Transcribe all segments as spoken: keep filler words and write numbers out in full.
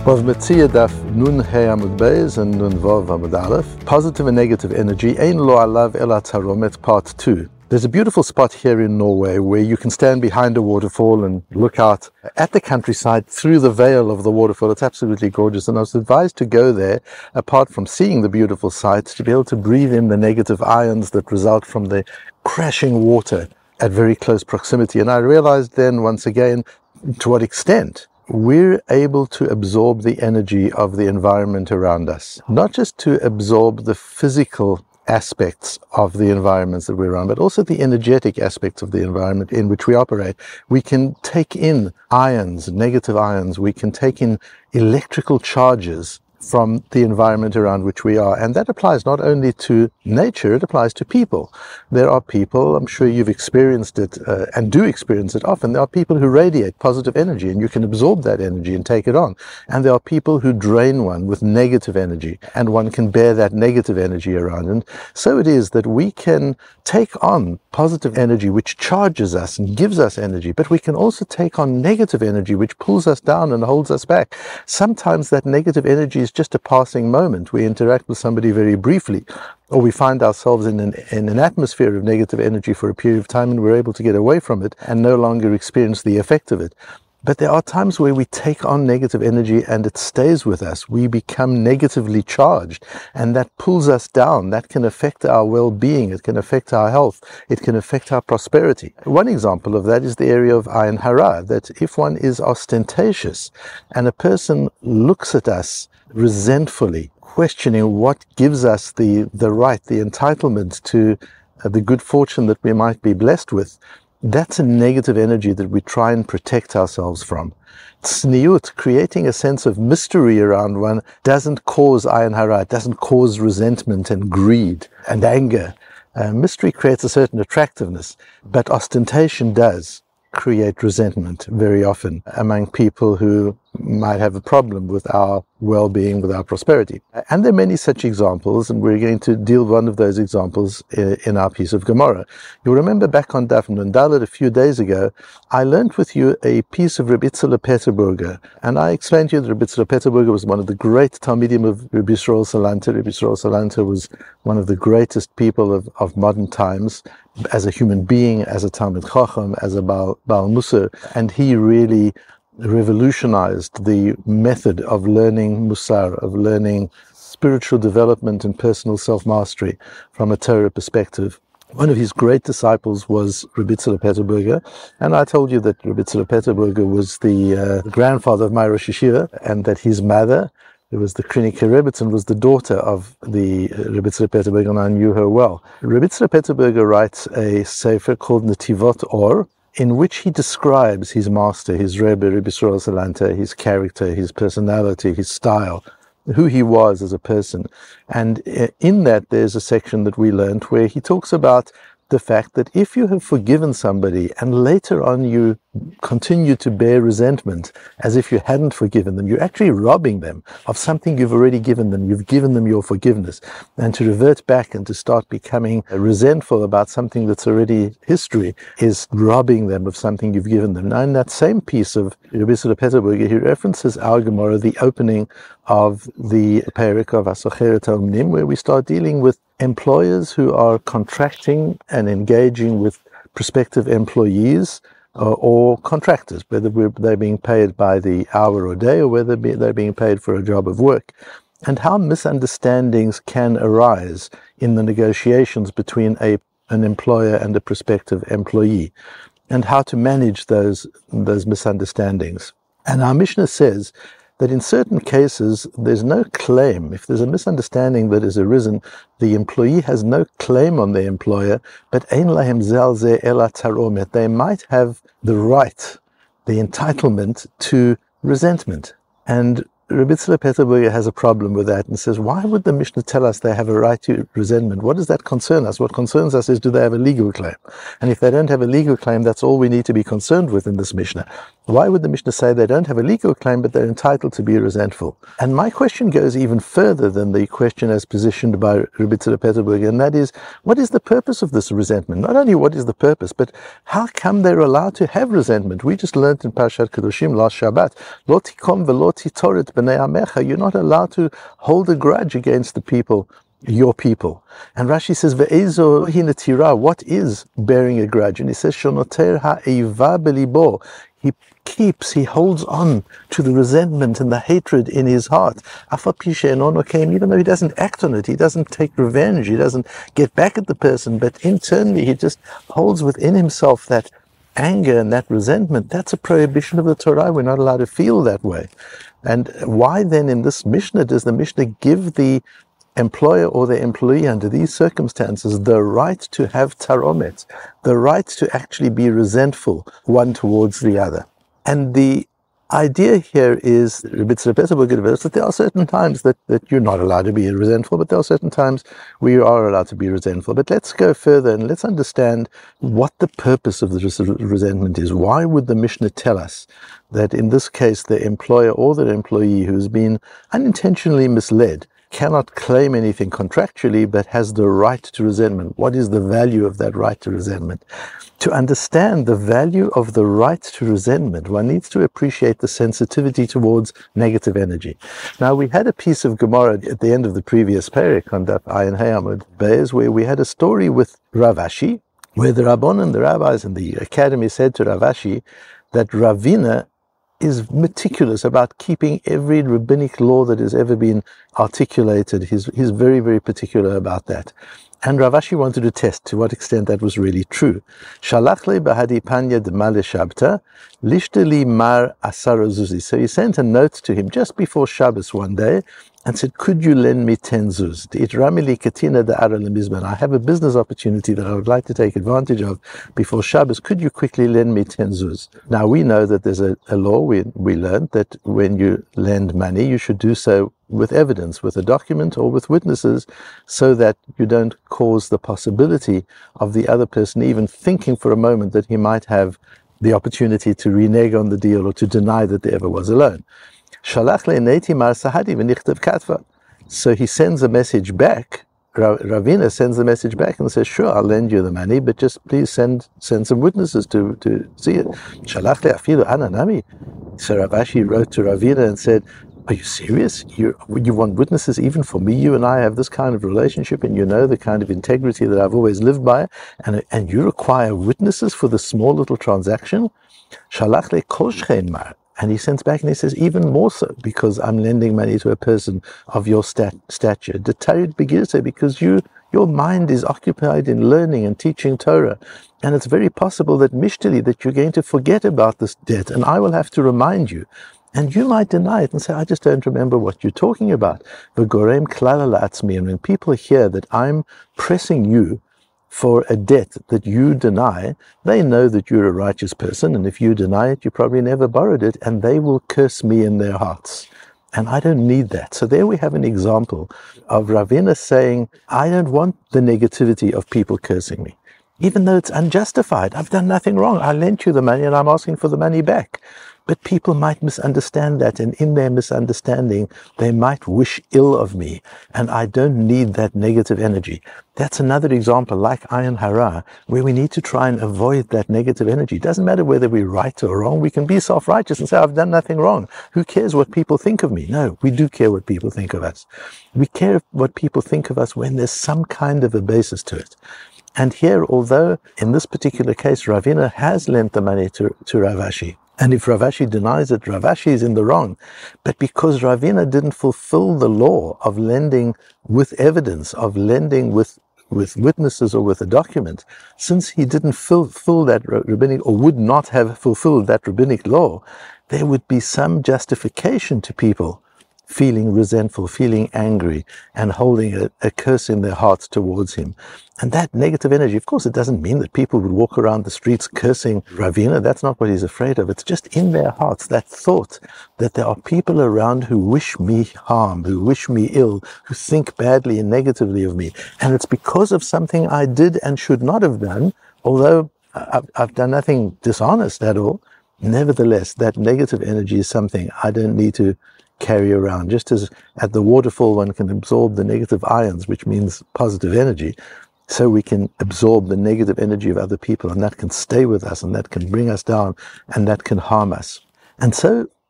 Vav Metzia Daf Nun Hey Amud Beis and Nun Vav Amud Aleph. Positive and negative energy. Ein lo alav ela taromet, part two. There's a beautiful spot here in Norway where you can stand behind a waterfall and look out at the countryside through the veil of the waterfall. It's absolutely gorgeous, and I was advised to go there, apart from seeing the beautiful sights, to be able to breathe in the negative ions that result from the crashing water at very close proximity. And I realized then once again to what extent we're able to absorb the energy of the environment around us, not just to absorb the physical aspects of the environments that we're around, but also the energetic aspects of the environment in which we operate. We can take in ions, negative ions, we can take in electrical charges from the environment around which we are. And that applies not only to nature, it applies to people. There are people, I'm sure you've experienced it uh, and do experience it often, there are people who radiate positive energy and you can absorb that energy and take it on. And there are people who drain one with negative energy and one can bear that negative energy around. And so it is that we can take on positive energy which charges us and gives us energy, but we can also take on negative energy which pulls us down and holds us back. Sometimes that negative energy is just a passing moment. We interact with somebody very briefly, or we find ourselves in an, in an atmosphere of negative energy for a period of time and we're able to get away from it and no longer experience the effect of it. But there are times where we take on negative energy and it stays with us. We become negatively charged and that pulls us down. That can affect our well-being. It can affect our health. It can affect our prosperity. One example of that is the area of ayin hara, that if one is ostentatious and a person looks at us resentfully, questioning what gives us the, the right, the entitlement to uh, the good fortune that we might be blessed with, that's a negative energy that we try and protect ourselves from. Tzniut, creating a sense of mystery around one, doesn't cause ayin hara, it doesn't cause resentment and greed and anger. Uh, mystery creates a certain attractiveness, but ostentation does create resentment very often among people who might have a problem with our well-being, with our prosperity. And there are many such examples, and we're going to deal with one of those examples in our piece of Gemara. You'll remember back on Daf Nun Dalet a few days ago, I learned with you a piece of Rabbi Itzler Peterburger, and I explained to you that Rabbi Itzler Peterburger was one of the great Talmidim of Rabbi Yisrael Salanter. Rabbi Yisrael Salanter was one of the greatest people of, of modern times, as a human being, as a Talmid Chacham, as a Baal, Baal Musar, and he really revolutionized the method of learning Musar, of learning spiritual development and personal self-mastery from a Torah perspective. One of his great disciples was Rabbi Itzler Peterburger, and I told you that Rabbi Itzler Peterburger was the, uh, the grandfather of my Rosh Yeshiva, and that his mother, it was the Krinike Rebbetzin, was the daughter of the uh, Rabbi Itzler Peterburger, and I knew her well. Rabbi Itzler Peterburger writes a sefer called Netivot Or, in which he describes his master, his Rebbe, Rabbi Yisrael Salanter, his character, his personality, his style, who he was as a person. And in that, there's a section that we learned where he talks about the fact that if you have forgiven somebody and later on you continue to bear resentment as if you hadn't forgiven them, you're actually robbing them of something you've already given them. You've given them your forgiveness. And to revert back and to start becoming resentful about something that's already history is robbing them of something you've given them. Now, in that same piece of Rabbi Itzler Peterburger, he references our Gemara, the opening of the Perek of Asocheret Omnim, where we start dealing with employers who are contracting and engaging with prospective employees uh, or contractors, whether we're, they're being paid by the hour or day or whether be, they're being paid for a job of work, and how misunderstandings can arise in the negotiations between a, an employer and a prospective employee, and how to manage those, those misunderstandings. And our Mishnah says that in certain cases, there's no claim. If there's a misunderstanding that has arisen, the employee has no claim on the employer, but ein lahem zel ze ela taromet. They might have the right, the entitlement to resentment. And Rabbi Itzler Peterburger has a problem with that and says, why would the Mishnah tell us they have a right to resentment? What does that concern us? What concerns us is, do they have a legal claim? And if they don't have a legal claim, that's all we need to be concerned with in this Mishnah. Why would the Mishnah say they don't have a legal claim, but they're entitled to be resentful? And my question goes even further than the question as positioned by Rabbi Itzler Peterburger, and that is, what is the purpose of this resentment? Not only what is the purpose, but how come they're allowed to have resentment? We just learned in Parashat Kedoshim last Shabbat, Lo tikom velo titoret b'nei amecha. You're not allowed to hold a grudge against the people, your people. And Rashi says, Ve'ezo hinatira, what is bearing a grudge? And he says, Shonoter ha'eva belibo. He keeps, he holds on to the resentment and the hatred in his heart. Even though he doesn't act on it, he doesn't take revenge, he doesn't get back at the person, but internally he just holds within himself that anger and that resentment. That's a prohibition of the Torah. We're not allowed to feel that way. And why then in this Mishnah does the Mishnah give the employer or the employee under these circumstances the right to have taromet, the right to actually be resentful one towards the other? And the idea here is that there are certain times that, that you're not allowed to be resentful, but there are certain times where you are allowed to be resentful. But let's go further and let's understand what the purpose of the resentment is. Why would the Mishnah tell us that in this case the employer or the employee who's been unintentionally misled cannot claim anything contractually, but has the right to resentment? What is the value of that right to resentment? To understand the value of the right to resentment, one needs to appreciate the sensitivity towards negative energy. Now, we had a piece of Gemara at the end of the previous parak on Daf Ayin Hey Amud Beis, where we had a story with Rav Ashi, where the Rabbanon, the rabbis in the academy said to Rav Ashi that Ravina is meticulous about keeping every rabbinic law that has ever been articulated. He's, he's very, very particular about that. And Rav Ashi wanted to test to what extent that was really true. Shalach le bahadi panya d'male shabta, lishteli mar asara zuzi. So he sent a note to him just before Shabbos one day and said, could you lend me ten zuz? I have a business opportunity that I would like to take advantage of before Shabbos. Could you quickly lend me ten zuz? Now we know that there's a, a law, we, we learned that when you lend money, you should do so with evidence, with a document or with witnesses, so that you don't cause the possibility of the other person even thinking for a moment that he might have the opportunity to renege on the deal or to deny that there ever was a loan. So he sends a message back. Ravina sends a message back and says, sure, I'll lend you the money, but just please send send some witnesses to, to see it. So Rav Ashi wrote to Ravina and said, are you serious? You, you want witnesses even for me? You and I have this kind of relationship, and you know the kind of integrity that I've always lived by, and, and you require witnesses for this small little transaction? And he sends back and he says, even more so, because I'm lending money to a person of your stat, stature. Because you, your mind is occupied in learning and teaching Torah. And it's very possible that mishtali, that you're going to forget about this debt, and I will have to remind you. And you might deny it and say, I just don't remember what you're talking about. And when people hear that I'm pressing you for a debt that you deny, they know that you're a righteous person, and if you deny it, you probably never borrowed it, and they will curse me in their hearts. And I don't need that. So there we have an example of Ravina saying, I don't want the negativity of people cursing me, even though it's unjustified. I've done nothing wrong. I lent you the money and I'm asking for the money back. But people might misunderstand that, and in their misunderstanding, they might wish ill of me, and I don't need that negative energy. That's another example, like Ayin Hara, where we need to try and avoid that negative energy. It doesn't matter whether we're right or wrong. We can be self-righteous and say, I've done nothing wrong. Who cares what people think of me? No, we do care what people think of us. We care what people think of us when there's some kind of a basis to it. And here, although in this particular case, Ravina has lent the money to, to Rav Ashi, and if Rav Ashi denies it, Rav Ashi is in the wrong. But because Ravina didn't fulfill the law of lending with evidence, of lending with, with witnesses or with a document, since he didn't fulfill that rabbinic, or would not have fulfilled that rabbinic law, there would be some justification to people feeling resentful, feeling angry, and holding a, a curse in their hearts towards him. And that negative energy, of course, it doesn't mean that people would walk around the streets cursing Ravina. That's not what he's afraid of. It's just in their hearts, that thought that there are people around who wish me harm, who wish me ill, who think badly and negatively of me. And it's because of something I did and should not have done, although I've, I've done nothing dishonest at all. Nevertheless, that negative energy is something I don't need to carry around. Just as at the waterfall one can absorb the negative ions, which means positive energy, so we can absorb the negative energy of other people, and that can stay with us, and that can bring us down, and that can harm us. And so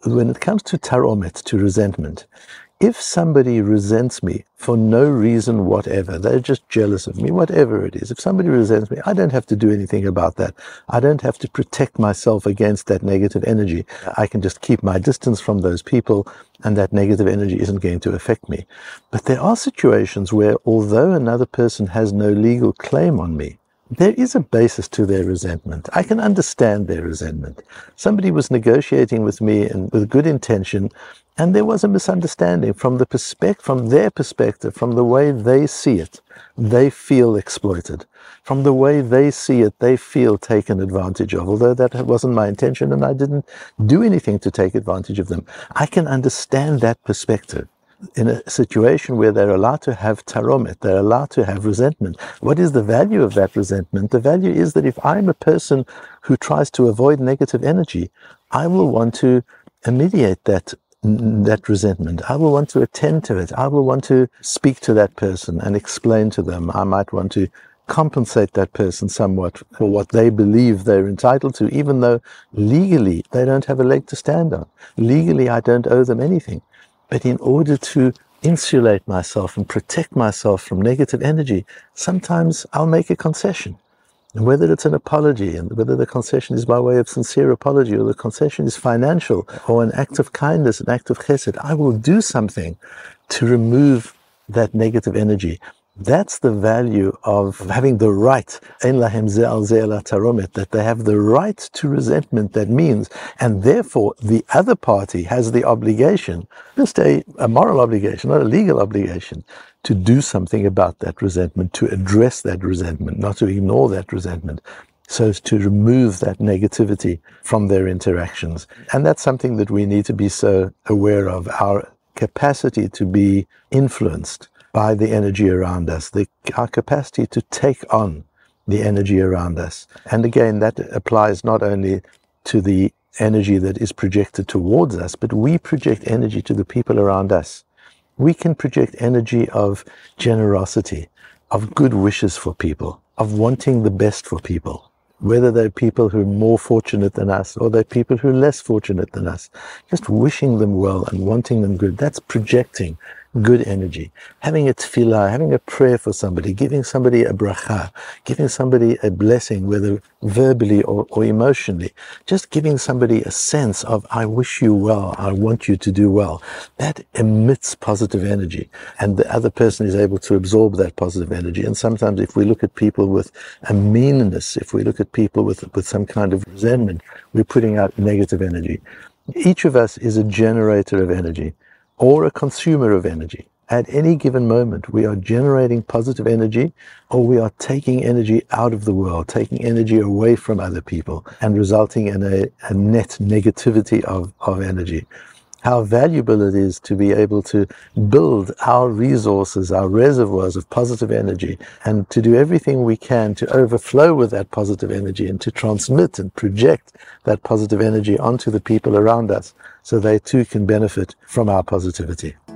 when it comes to taromet, to resentment, if somebody resents me for no reason whatever, they're just jealous of me, whatever it is, if somebody resents me, I don't have to do anything about that. I don't have to protect myself against that negative energy. I can just keep my distance from those people, and that negative energy isn't going to affect me. But there are situations where, although another person has no legal claim on me, there is a basis to their resentment. I can understand their resentment. Somebody was negotiating with me and with good intention, and there was a misunderstanding from the perspective, from their perspective, from the way they see it. They feel exploited. From the way they see it, they feel taken advantage of, although that wasn't my intention and I didn't do anything to take advantage of them. I can understand that perspective. In a situation where they're allowed to have taromet, they're allowed to have resentment. What is the value of that resentment? The value is that if I'm a person who tries to avoid negative energy, I will want to mediate that that resentment. I will want to attend to it. I will want to speak to that person and explain to them. I might want to compensate that person somewhat for what they believe they're entitled to, even though legally they don't have a leg to stand on. Legally, I don't owe them anything. But in order to insulate myself and protect myself from negative energy, sometimes I'll make a concession. And whether it's an apology, and whether the concession is by way of sincere apology, or the concession is financial, or an act of kindness, an act of chesed, I will do something to remove that negative energy. That's the value of having the right, ein lahem zeh al zeh ela taromet, that they have the right to resentment. That means, and therefore the other party has the obligation, just a, a moral obligation, not a legal obligation, to do something about that resentment, to address that resentment, not to ignore that resentment, so as to remove that negativity from their interactions. And that's something that we need to be so aware of, our capacity to be influenced by the energy around us, the, our capacity to take on the energy around us. And again, that applies not only to the energy that is projected towards us, but we project energy to the people around us. We can project energy of generosity, of good wishes for people, of wanting the best for people, whether they're people who are more fortunate than us or they're people who are less fortunate than us. Just wishing them well and wanting them good, that's projecting good energy. Having a tefillah, having a prayer for somebody, giving somebody a bracha, giving somebody a blessing, whether verbally or, or emotionally, just giving somebody a sense of, I wish you well, I want you to do well. That emits positive energy, and the other person is able to absorb that positive energy. And sometimes if we look at people with a meanness, if we look at people with, with some kind of resentment, we're putting out negative energy. Each of us is a generator of energy, or a consumer of energy. At any given moment, we are generating positive energy, or we are taking energy out of the world, taking energy away from other people, and resulting in a, a net negativity of, of energy. How valuable it is to be able to build our resources, our reservoirs of positive energy, and to do everything we can to overflow with that positive energy and to transmit and project that positive energy onto the people around us, so they too can benefit from our positivity.